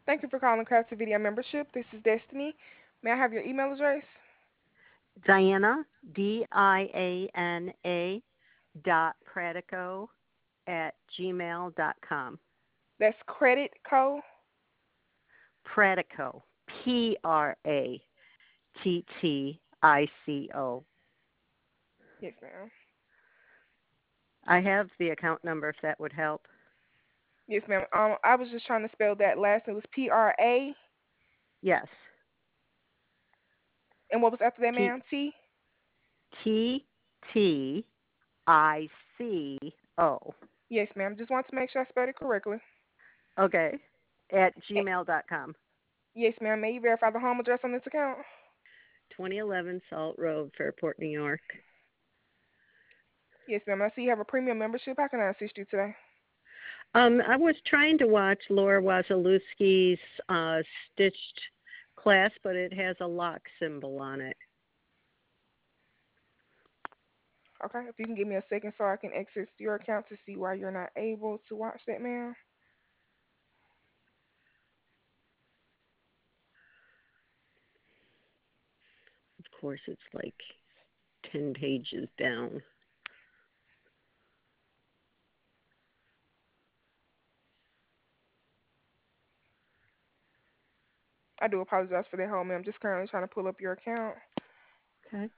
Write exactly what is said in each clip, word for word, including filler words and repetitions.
Thank you for calling Crafted Video Membership. This is Destiny. May I have your email address? Diana, D I A N A dot Pratico at gmail dot com. That's Credit Co. Pratico, P R A T T I C O. Yes, ma'am. I have the account number if that would help. Yes, ma'am. Um, I was just trying to spell that last. It was P R A. Yes, And what was after that, T ma'am? T. T T I C O. Yes, ma'am. Just wanted to make sure I spelled it correctly. Okay, at Eh, gmail dot com. Yes, ma'am. May you verify the home address on this account? twenty eleven Salt Road, Fairport, New York. Yes, ma'am. I see you have a premium membership. How can I assist you today? Um, I was trying to watch Laura Wasilewski's uh, Stitched class, but it has a lock symbol on it. Okay. If you can give me a second so I can access your account to see why you're not able to watch that, ma'am. Of course, it's like ten pages down. I do apologize for that, home, ma'am. Just currently trying to pull up your account. Okay.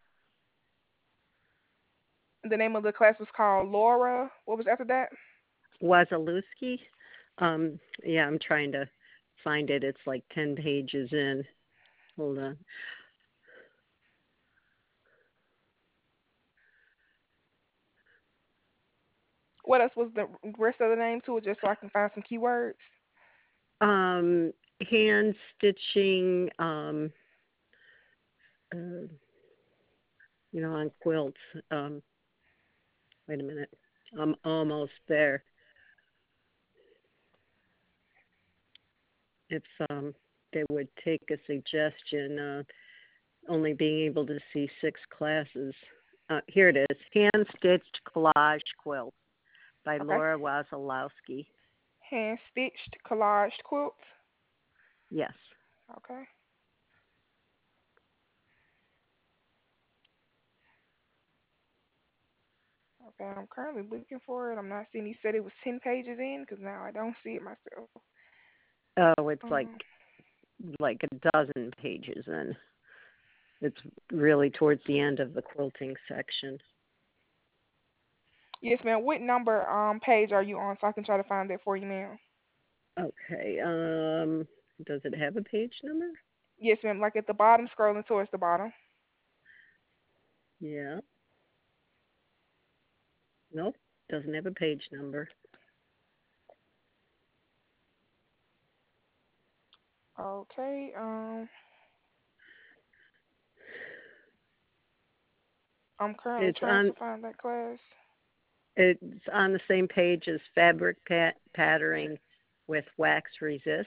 The name of the class was called Laura. What was after that? Wasilewski? Um, yeah, I'm trying to find it. It's like ten pages in. Hold on. What else was the rest of the name to it, just so I can find some keywords? Um, hand stitching, um, uh, you know, on quilts. Um, wait a minute. I'm almost there. If um, they would take a suggestion, uh, only being able to see six classes. Uh, here it is, Hand Stitched Collage Quilt by Okay. Laura Wasilewski. Hand stitched collaged quilts. Yes. Okay. Okay. I'm currently looking for it. I'm not seeing. He said it was ten pages in, because now I don't see it myself. Oh, it's like Um. like a dozen pages in. It's really towards the end of the quilting section. Yes, ma'am. What number um page are you on, so I can try to find that for you, ma'am? Okay. Um, does it have a page number? Yes, ma'am. Like at the bottom, scrolling towards the bottom. Yeah. Nope. Doesn't have a page number. Okay. Um. I'm currently It's trying to on. find that class. It's on the same page as fabric pat- patterning with wax resist.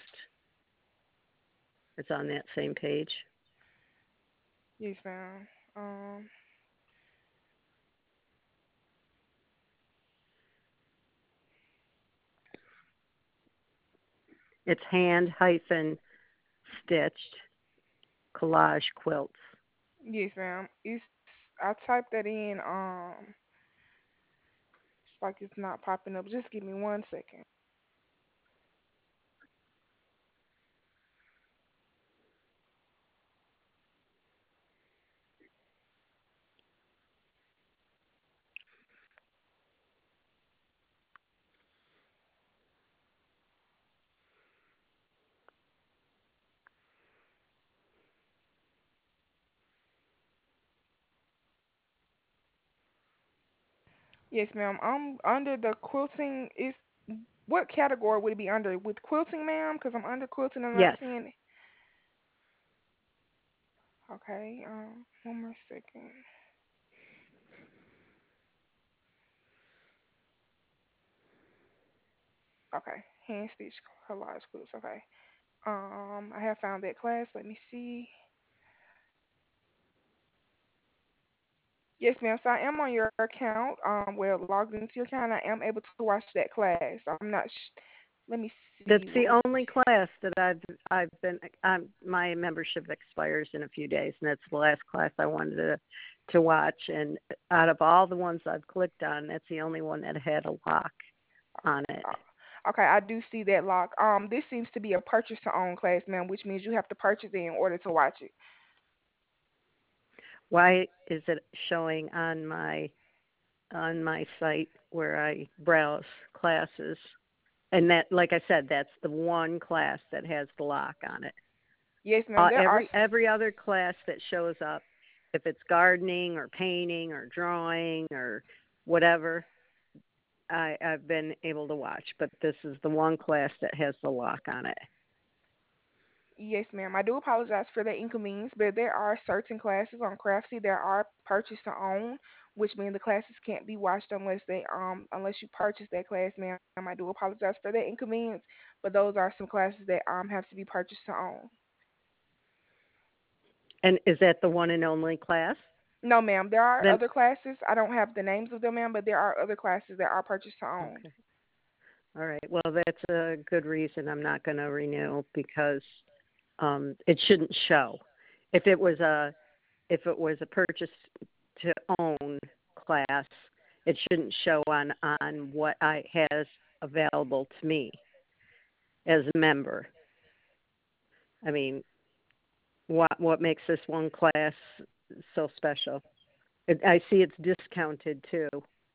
It's on that same page. Yes, ma'am. Um. It's hand hyphen stitched collage quilts. Yes, ma'am. It's I typed that in. Um. It's like it's not popping up. Just give me one second. Yes, ma'am. I'm under the quilting. Is what category would it be under? With quilting, ma'am? Because I'm under quilting and I'm not Yes. seeing it. Okay. Um. One more second. Okay. Hand stitch collage quilts. Okay. Um. I have found that class. Let me see. Yes, ma'am. So I am on your account. Um. Well, logged into your account. I am able to watch that class. I'm not. Sh- Let me That's see what the we. only class that I've I've been. Um, my membership expires in a few days, and that's the last class I wanted to to watch. And out of all the ones I've clicked on, that's the only one that had a lock on it. Uh, okay, I do see that lock. Um, this seems to be a purchase to own class, ma'am, which means you have to purchase it in order to watch it. Why is it showing on my on my site where I browse classes? And that, like I said, that's the one class that has the lock on it. Yes, ma'am. Uh, There are. every every other class that shows up, if it's gardening or painting or drawing or whatever, I, I've been able to watch. But this is the one class that has the lock on it. Yes, ma'am. I do apologize for the inconvenience, but there are certain classes on Craftsy that are purchase to own, which means the classes can't be watched unless they um unless you purchase that class, ma'am. I do apologize for the inconvenience, but those are some classes that um have to be purchased to own. And is that the one and only class? No, ma'am. There are Then other classes. I don't have the names of them, ma'am, but there are other classes that are purchased to own. okay, all right. Well, that's a good reason I'm not going to renew because um, it shouldn't show. If it was a if it was a purchase to own class, it shouldn't show on on what I has available to me as a member. I mean, what what makes this one class so special? It, I see it's discounted too.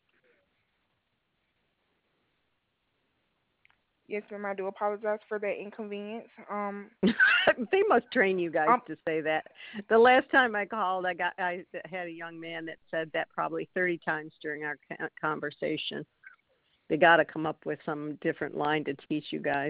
Yes, ma'am. I do apologize for that inconvenience. Um, They must train you guys um, to say that. The last time I called, I got I had a young man that said that probably thirty times during our conversation. They got to come up with some different line to teach you guys.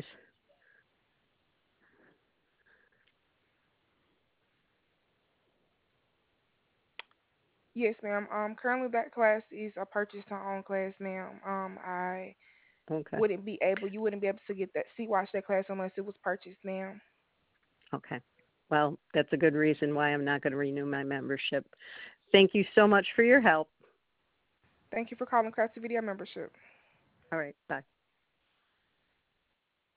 yes, ma'am. Um, currently that class is a purchase to own class, ma'am. Um, I Okay. wouldn't be able, you wouldn't be able to get that, see, watch that class unless it was purchased, ma'am. Okay. Well, that's a good reason why I'm not going to renew my membership. Thank you so much for your help. Thank you for calling Crafty Video Membership. All right. Bye.